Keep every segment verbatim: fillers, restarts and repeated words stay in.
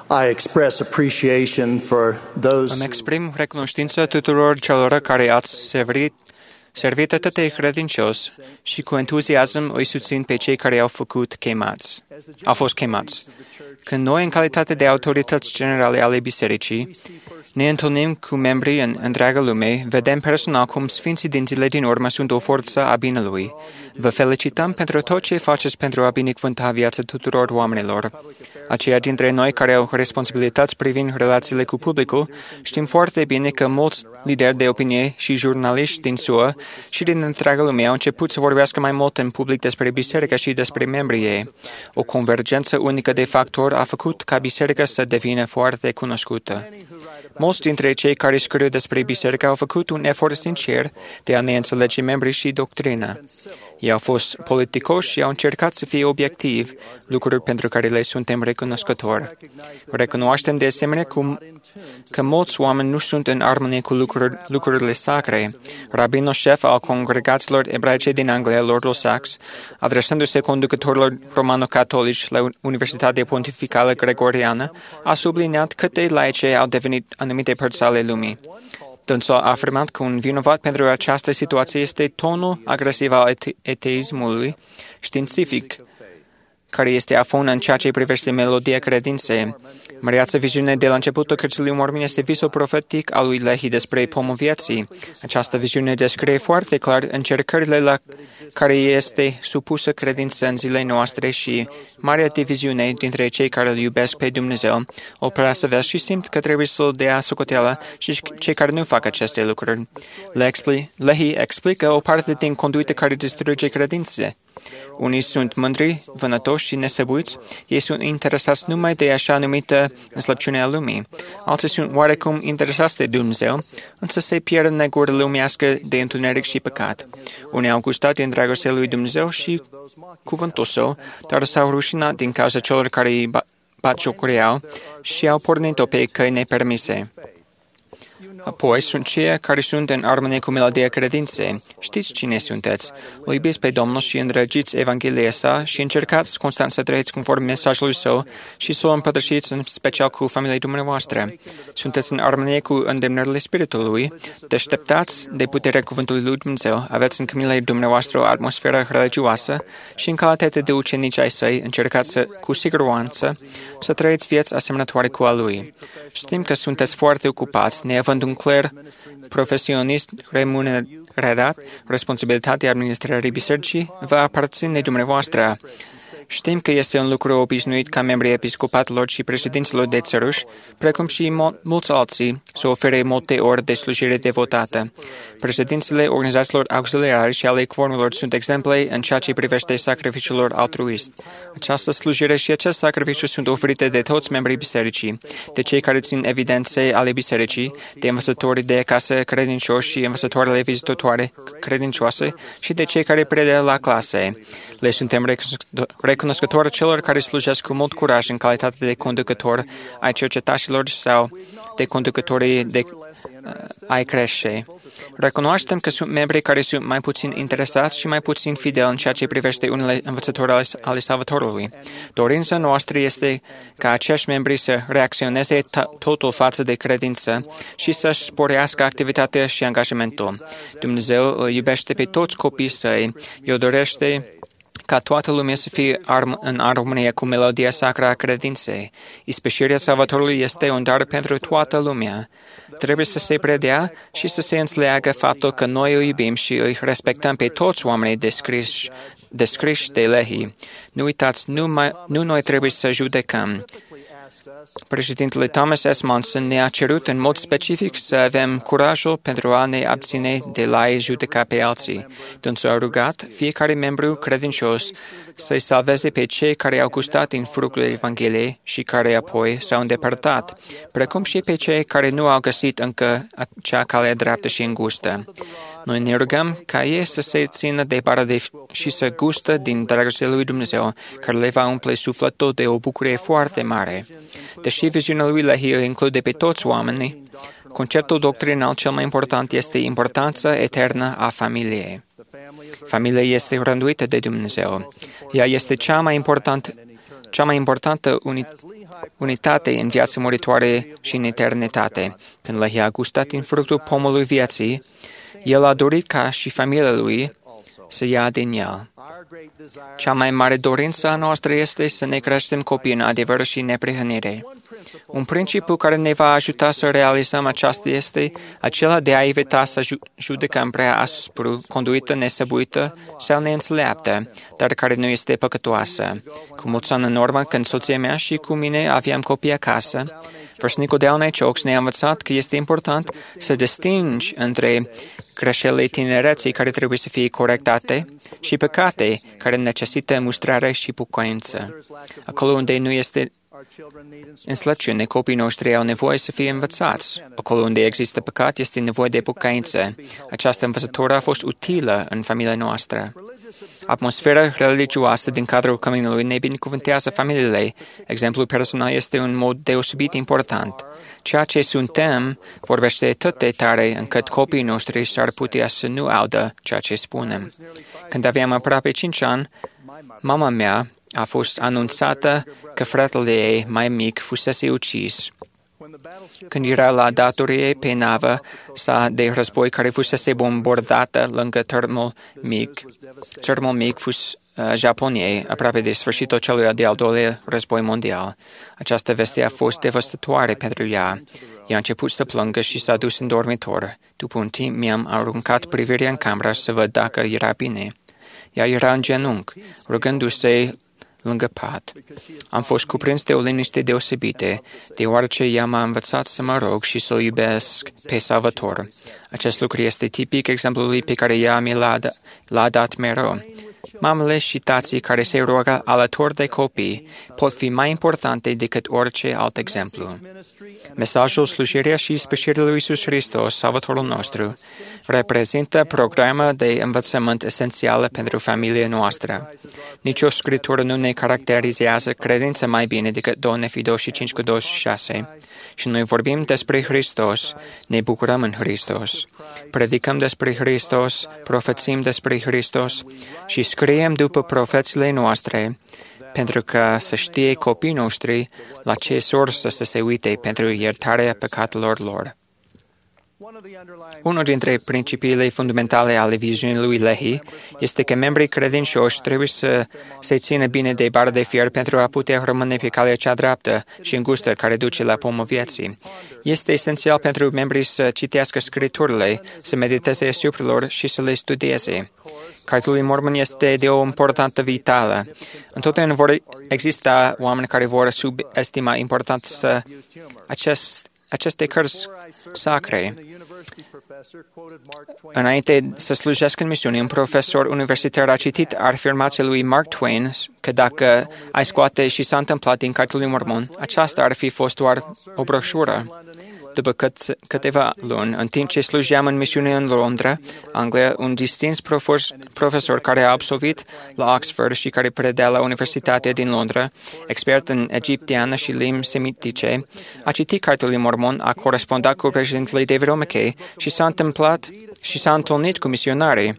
I express appreciation for those. Îmi exprim recunoștință tuturor celor care ați servit, servit atât de credincios și cu entuziasm îi susțin pe cei care au făcut chemați, au fost chemați. Când noi, în calitate de autorități generale ale Bisericii, ne întâlnim cu membrii în întreaga lume, vedem personal cum Sfinții din zile din urmă sunt o forță a binelui. Vă felicităm pentru tot ce faceți pentru a binecuvânta viața tuturor oamenilor. Aceia dintre noi care au responsabilități privind relațiile cu publicul, știm foarte bine că mulți lideri de opinie și jurnaliști din S U A și din întreaga lume au început să vorbească mai mult în public despre biserică și despre membrii ei. O convergență unică de factori a făcut ca biserica să devină foarte cunoscută. Mulți dintre cei care scriu despre biserică au făcut un efort sincer de a ne înțelege membrii și doctrina. Ei au fost politicoși și au încercat să fie obiectivi, lucruri pentru care le suntem recunoscători. Recunoaștem de asemenea cum, că mulți oameni nu sunt în armonie cu lucruri, lucrurile sacre. Rabinul șef al congregațiilor ebraice din Anglia, Lordul Sachs, adresându-se conducătorilor romano-catolici la Universitatea Pontificală Gregoriană, a subliniat cât de laice au devenit anumite părți ale lumii. Dânsul a afirmat că un vinovat pentru această situație este tonul agresiv al ateismului științific, care este afon în ceea ce privește melodia credinței. Măreața viziune de la începutul cărții mormone este visul profetic al lui Lehi despre pomul vieții. Această viziune descrie foarte clar încercările la care este supusă credința în zilele noastre și marea diviziune dintre cei care îl iubesc pe Dumnezeu, o preasăvesc și simt că trebuie să-l dea socoteală și cei care nu fac aceste lucruri. Lehi explică o parte din conduită care distruge credințe. Unii sunt mândri, vânătoși și nesăbuiți, ei sunt interesați numai de așa numită înslăpciune a lumii. Alții sunt oarecum interesați de Dumnezeu, însă se pierd în negură lumească de întuneric și păcat. Unii au gustat din dragostea lui Dumnezeu și cuvântul său, dar s-au rușinat din cauza celor care îi batjocoreau și au pornit-o pe căi nepermise. Apoi sunt cei care sunt în armonie cu melodia credinței. Știți cine sunteți. O iubiți pe Domnul și îndrăgiți Evanghelia sa și încercați constant să trăiți conform mesajului său și să o împărtășiți în special cu familiile dumneavoastră. Sunteți în armonie cu îndemnările Spiritului, deșteptați de puterea cuvântului lui Dumnezeu, aveți în căminile dumneavoastră o atmosferă religioasă și în calitate de ucenici ai săi încercați să, cu siguranță să trăiți vieți asemănătoare cu a lui. Știm că sunteți foarte ocupați, neavând un cler profesionist remunerat, responsabilitatea administrării bisericii va aparține dumneavoastră. Știm că este un lucru obișnuit ca membrii episcopatelor și președinților de țăruși, precum și mulți alții, să ofere multe ori de slujire devotată. Președințile organizațiilor auxiliare și ale quorumurilor sunt exemple în ceea ce privește sacrificiul lor altruist. Această slujire și acest sacrificiu sunt oferite de toți membrii bisericii, de cei care țin evidențe ale bisericii, de învățătorii de acasă credincioși și învățătoarele vizitatoare credincioase și de cei care predă la clase. Le suntem recunoscători celor care slujesc cu mult curaj în calitate de conducător ai cercetașilor sau de conducătorii de uh, ai creșe. Recunoaștem că sunt membri care sunt mai puțin interesați și mai puțin fideli în ceea ce privește unele învățători ale, ale Salvatorului. Dorința noastră este ca acești membri să reacționeze totul față de credință și să-și sporească activitatea și angajamentul. Dumnezeu îl iubește pe toți copiii săi, El dorește ca toată lumea să fie arm- în armonie cu melodia sacră a credinței. Ispășirea Salvatorului este un dar pentru toată lumea. Trebuie să se predea și să se înțeleagă faptul că noi îi iubim și îi respectăm pe toți oamenii descriși, descriși de Lehi. Nu uitați, nu, mai, nu noi trebuie să judecăm. Președintele Thomas S. Monson ne-a cerut în mod specific să avem curajul pentru a ne abține de la judeca pe alții. Dânsul a rugat fiecare membru credincios să-i salveze pe cei care au gustat din fructul Evangheliei și care apoi s-au îndepărtat, precum și pe cei care nu au găsit încă acea cale dreaptă și îngustă. Noi ne rugăm ca ei să se țină de paradă și să gustă din dragostea lui Dumnezeu, care le va umple sufletul de o bucurie foarte mare. Deși viziunea lui Lehi îi include pe toți oamenii, conceptul doctrinal cel mai important este importanța eternă a familiei. Familia este rânduită de Dumnezeu. Ea este cea mai importantă cea mai importantă uni- unitate în viața muritoare și în eternitate. Când Lehi a gustat din fructul pomului vieții, el a dorit ca și familia lui să ia din el. Cea mai mare dorință a noastră este să ne creștem copii în adevăr și neprihănire. Un principiu care ne va ajuta să realizăm aceasta este acela de a evita să judecăm prea aspru conduită nesăbuită sau neînțeleaptă, dar care nu este păcătoasă. Cu mulți ani în urmă, când soția mea și cu mine aveam copii acasă, vârstnicul Doamnei Ciox ne-a învățat că este important să distingi între greșelile tinereții care trebuie să fie corectate și păcate care necesită mustrare și pocăință. Acolo unde nu este înslăciune, copiii noștri au nevoie să fie învățați. Acolo unde există păcat, este nevoie de pocăință. Această învățătură a fost utilă în familia noastră. Atmosfera religioasă din cadrul căminului ne binecuvântează familiile. Exemplul personal este un mod deosebit important. Ceea ce suntem vorbește atât de tare încât copiii noștri s-ar putea să nu audă ceea ce spunem. Când aveam aproape cinci ani, mama mea a fost anunțată că fratele ei mai mic fusese ucis. Când era la datorie pe navă sa de război care fusese bombardată lângă tărmul mic, tărmul mic fus uh, Japoniei, aproape de sfârșitul celui de-al doilea război mondial. Această veste a fost devastatoare pentru ea. Ea a început să plângă și s-a dus în dormitor. După un timp mi-am aruncat privirea în cameră să văd dacă era bine. Ea era în genunchi, rugându-se lângă pat. Am fost cuprins de o liniște deosebită, deoarece ea m-a învățat să mă rog și să-L iubesc pe Salvator. Acest lucru este tipic exemplului pe care ea mi l-a, l-a dat mereu. Mamele și tații care se roagă alături de copii pot fi mai importante decât orice alt exemplu. Mesajul slujirea și ispășirea lui Iisus Hristos, Salvatorul nostru, reprezintă programa de învățământ esențială pentru familia noastră. Nici o scritură nu ne caracterizează credința mai bine decât doi Nefi douăzeci și cinci cu douăzeci și șase. Și noi vorbim despre Hristos, ne bucurăm în Hristos. Predicăm despre Hristos, profețim despre Hristos și scriem după profețiile noastre, pentru ca să știe copiii noștri la ce sursă să se uite pentru iertarea păcatelor lor. Unul dintre principiile fundamentale ale viziunii lui Lehi este că membrii credincioși trebuie să se țină bine de bara de fier pentru a putea rămâne pe calea cea dreaptă și îngustă care duce la pomul vieții. Este esențial pentru membrii să citească scripturile, să mediteze asupra lor și să le studieze. Cartea lui Mormon este de o importanță vitală. Întotdeauna vor exista oameni care vor subestima importanța acest, acestei cărți sacre. Înainte să slujească în misiune, un profesor universitar a citit afirmația lui Mark Twain că dacă ai scoate și s-a întâmplat din Cartea lui Mormon, aceasta ar fi fost doar o broșură. După cât, câteva luni, în timp ce slujeam în misiune în Londra, Anglia, un distins profesor care a absolvit la Oxford și care predea la Universitatea din Londra, expert în egipteană și limbi semitice, a citit Cartea lui Mormon, a corespondat cu președintele David O. McKay și s-a întâmplat și s-a întâlnit cu misionarii.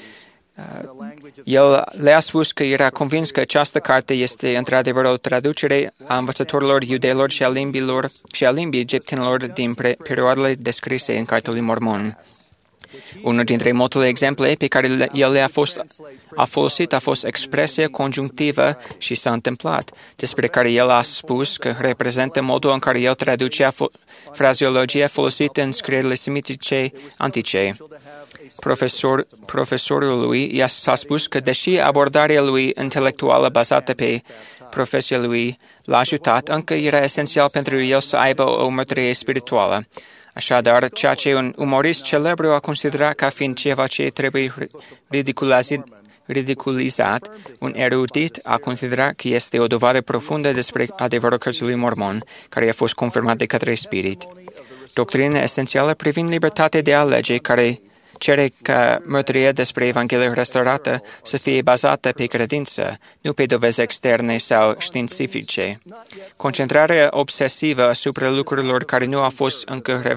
El le-a spus că era convins că această carte este într-adevăr o traducere a învățătorilor iudeilor și a limbilor și a limbii egiptenilor din perioadele descrise în Cartea lui Mormon. Unul dintre multele exemple pe care el le-a fost, a folosit a fost expresia conjunctivă și s-a întâmplat, despre care el a spus că reprezintă modul în care el traducea frazeologia folosită în scrierile semitice antice. Profesor, profesorul lui i-a s-a spus că, deși abordarea lui intelectuală bazată pe profesia lui l-a ajutat, încă era esențial pentru el să aibă o mărturie spirituală. Așadar, ceea ce un umorist celebru a considerat ca fiind ceva ce trebuie ridiculizat, un erudit a considerat că este o dovadă profundă despre adevărul Cărții lui Mormon, care a fost confirmat de către Spirit. Doctrina esențială privind libertatea de a alege, care cere ca mărturia despre Evanghelie restaurată să fie bazată pe credință, nu pe dovezi externe sau științifice. Concentrarea obsesivă asupra lucrurilor care nu au fost încă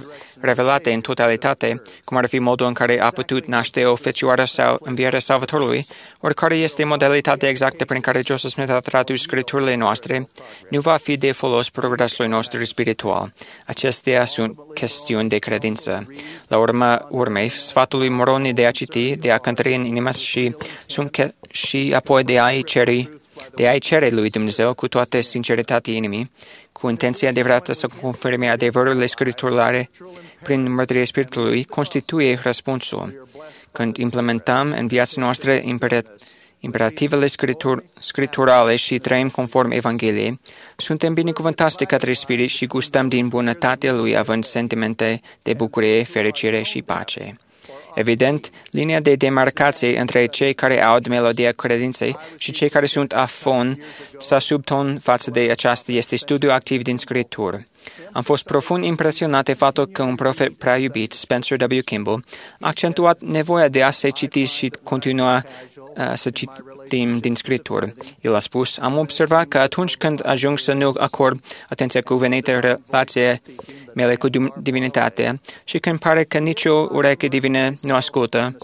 revelate în totalitate, cum ar fi modul în care a putut naște o fecioară sau învierea Salvatorului, oricare este modalitatea exactă prin care Joseph Smith a tradus scripturile noastre, nu va fi de folos progresului nostru spiritual. Acestea sunt chestiuni de credință. La urma urmei, sfatul lui Moroni de a citi, de a cântări în inimă și, sunt și apoi de a-i cere, de a-i cere lui Dumnezeu cu toată sinceritatea inimii, cu intenția adevărată să confirme adevărurile scripturale prin mărturia Spiritului, constituie răspunsul. Când implementăm în viața noastră imperativele scriptur, scripturale și trăim conform Evangheliei, suntem binecuvântați de către Spirit și gustăm din bunătatea Lui, având sentimente de bucurie, fericire și pace. Evident, linia de demarcație între cei care aud melodia credinței și cei care sunt afon sau subton față de aceasta este studiul activ din Scriptură. Am fost profund impresionat de faptul că un profet prea iubit, Spencer W. Kimball, a accentuat nevoia de a se citi și continua uh, să citim din Scriptură. El a spus, am observat că atunci când ajung să nu acord atenția cuvenită relației mele cu divinitatea și când pare că nicio ureche divină nu ascultă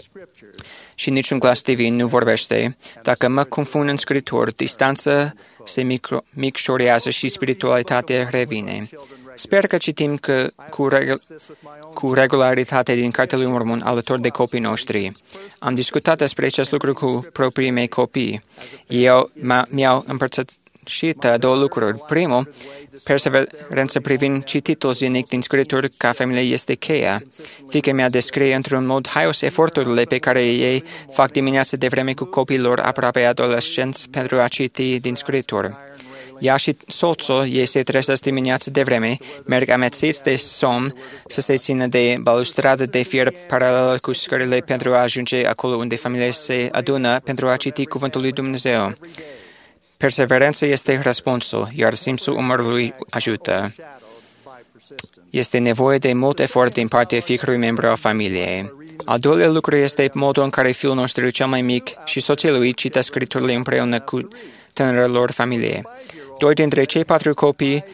și niciun glas divin nu vorbește, dacă mă confund în Scriptură, distanța se micro, micșorează și spiritualitatea revine. Sper că citim că, cu, regu, cu regularitate din Cartea lui Mormon alături de copiii noștri. Am discutat despre acest lucru cu proprii mei copii. Eu mi-au împărtășit două lucruri. Primul, perseverență privind cititul zilnic din Scriptură ca familie este cheia. Fiica mea descrie într-un mod haios eforturile pe care ei fac dimineața de vreme cu copiilor aproape adolescenți pentru a citi din Scriptură. Ea și soțul ei se trezesc dimineața de vreme, merg amețiți de somn să se țină de balustradă de fier paralelă cu scările pentru a ajunge acolo unde familia se adună pentru a citi cuvântul lui Dumnezeu. Perseverența este răspunsul, iar simțul umărului ajută. Este nevoie de mult efort din partea fiecărui membru al familiei. Al doilea lucru este modul în care fiul nostru cel mai mic și soția lui cită Scripturile împreună cu tânărul familiei. Doi dintre cei patru copii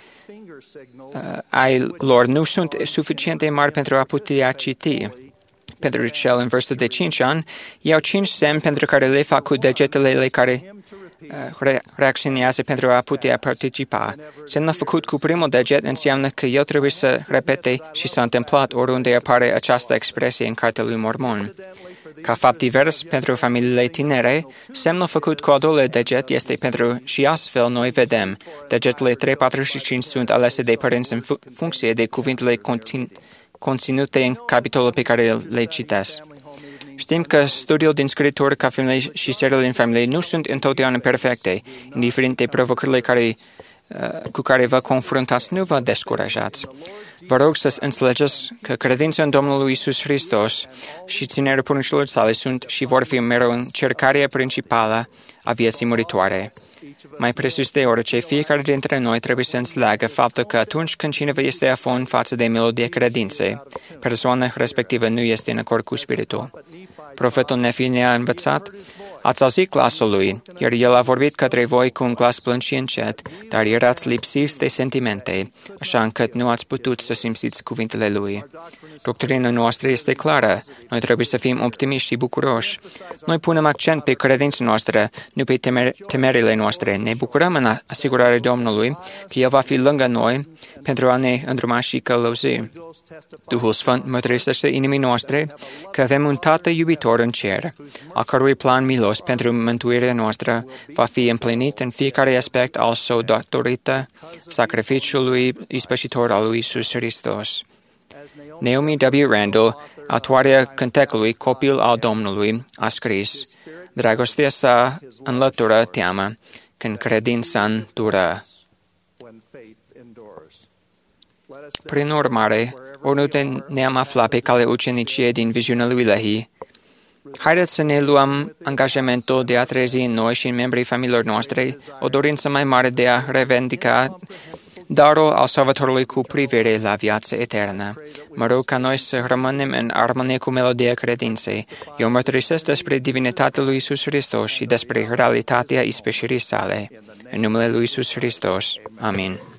uh, ai lor nu sunt suficient de mari pentru a putea citi. Pentru cel în vârstă de cinci ani, iau cinci semne pentru care le fac cu degetele care uh, reacționează pentru a putea participa. Semnul făcut cu primul deget înseamnă că el trebuie să repete și s-a întâmplat oriunde apare această expresie în Cartea lui Mormon. Ca fapt divers pentru familiile tinere, semnul făcut cu al doilea deget este pentru și astfel noi vedem. Degetele trei, patru și cinci sunt alese de părinți în funcție de cuvintele conțin, conținute în capitolul pe care le citesc. Știm că studiul din Scriptură ca familie și seriile în familie nu sunt întotdeauna perfecte, indiferent de provocările care, uh, cu care vă confruntați, nu vă descurajați. Vă rog să înțelegeți că credința în Domnul Iisus Hristos și ținerea poruncilor sale sunt și vor fi mereu încercarea principală a vieții muritoare. Mai presus de orice, fiecare dintre noi trebuie să înțeleagă faptul că atunci când cineva este afon față de melodie credinței, persoana respectivă nu este în acord cu Spiritul. Profetul Nefi ne-a învățat, ați auzit glasul lui, iar el a vorbit către voi cu un glas plâns și încet, dar erați lipsiți de sentimente, așa încât nu ați putut să simțiți cuvintele lui. Doctrina noastră este clară, noi trebuie să fim optimiști și bucuroși. Noi punem accent pe credința noastră, nu pe temer- temerile noastre. Ne bucurăm în asigurarea Domnului că El va fi lângă noi pentru a ne îndruma și călăuzi. Duhul Sfânt mărturisește inimii noastre că avem un Tată iubitor în cer, al cărui plan milos pentru mântuirea noastră va fi împlinit în fiecare aspect al său datorită sacrificiului ispășitor al lui Iisus Hristos. Naomi W. Randall, autoarea cântecului Copil al Domnului, a scris, dragostea sa înlătură teamă când credința îndură. Prin urmare, oriunde ne-am aflat pe cale ucenicie din viziunea lui Lehi, haideți să ne luăm angajamentul de a trezi în noi și în membrii familiilor noastre o dorință mai mare de a revendica darul al Salvatorului cu privire la viața eternă. Mă rog ca noi să rămânem în armonie cu melodia credinței. Eu mărturisesc despre divinitatea lui Iisus Hristos și despre realitatea ispășirii sale. În numele lui Iisus Hristos. Amin.